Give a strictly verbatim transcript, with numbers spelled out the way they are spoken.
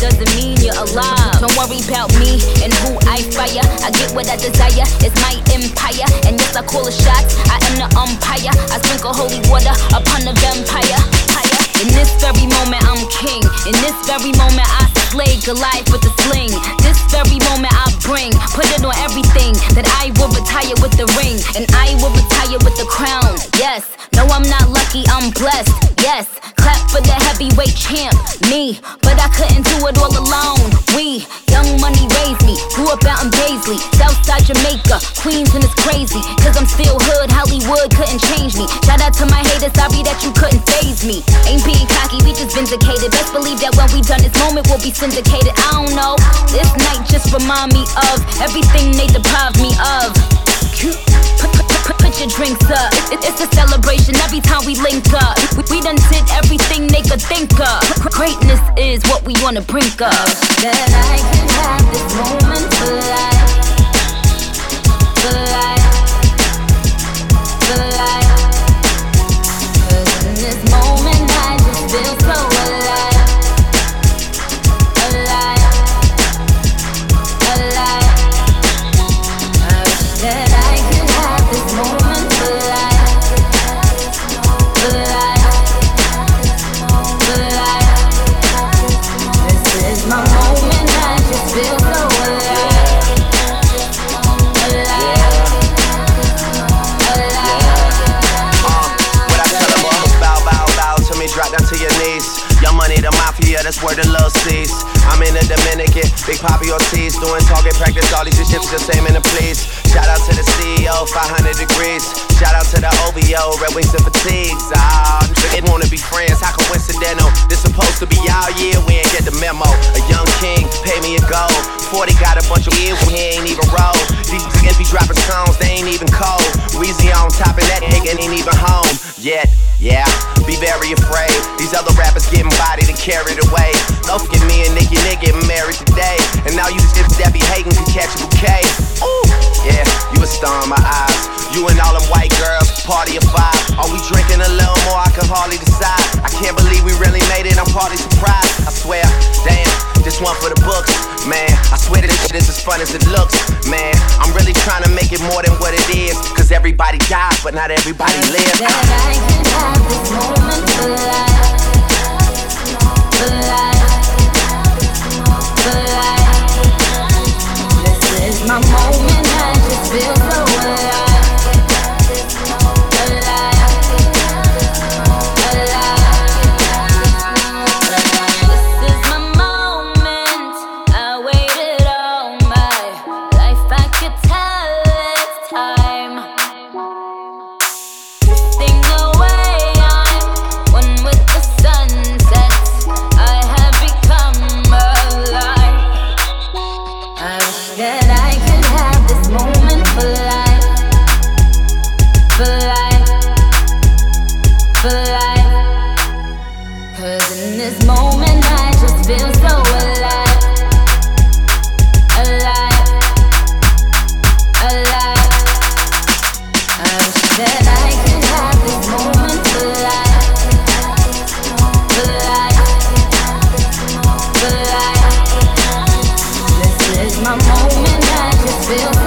doesn't mean you're alive. Don't worry about me and who I fire. I get what I desire, it's my empire. And yes, I call the shots, I am the umpire. I sprinkle holy water upon the vampire. In this very moment I'm king. In this very moment I slay Goliath with the sling. This very moment I bring, put it on everything, that I will retire with the ring, and I will retire with the crown. Yes, no I'm not lucky, I'm blessed. Yes, clap for the heavyweight champ, me. But I couldn't do it all alone. We, young money raised me, grew up out in Paisley, Southside Jamaica, Queens, and it's crazy, cause I'm still hood, Hollywood couldn't change me. Shout out to my haters, sorry that you couldn't faze me. Ain't being cocky, we just vindicated. Best believe that when we done this moment we'll be syndicated. I don't know, this night just remind me of everything they deprived me of. Put, put, put, put your drinks up, it, it's a celebration every time we link up. We, we done did everything they could think of. Greatness is what we wanna bring up. That I can have this moment for life, for life, for life. Cause in this moment I just feel so alive, alive, alive. I wish that I could have this moment for life, for life, for life. This is my moment, I just feel so alive, alive, alive. Uh, what I tell them, almost bow, bow, bow to me, drop down to your knees. Young money, the mafia, that's where the love sees. I'm in the Dominican, Big Papi Ortiz, doing target practice, all these ships the same in the please. Shout out to the C E O, five hundred degrees. Shout out to the O V O, Red Wings and Fatigues. Ah, they wanna be friends, how coincidental? This supposed to be our year, we ain't get the memo. A young king, pay me a gold. forty got a bunch of years, he ain't even roll. These niggas be dropping songs, they ain't even cold. Weezy on top of that, nigga ain't even home yet. Yeah, be very afraid. These other rappers getting bodied and carried away. Don't forget me and Nicki Nick getting married today. And now you just that be hating can catch a bouquet. Ooh, yeah, you a star in my eyes. You and all them white girls, party of five. Are we drinking a little more? I can hardly decide. I can't believe we really made it, I'm partly surprised. I swear, damn, this one for the books. Man, I swear that this shit is as fun as it looks. Man, I'm really trying to make it more than what it is. Cause everybody dies, but not everybody lives. That I can have this moment for life, for life, for life. This is my moment, I just feel so alive, alive, alive. This is my moment, I waited all my life, I could tell it's time. Drifting away, I'm one with the sunsets, I have become alive. I wish that I could have this moment for life, for life, for life. Cause in this moment I just feel so alive, alive, alive. I wish that I could have this moment for life, for life, for life. This is my moment, I just feel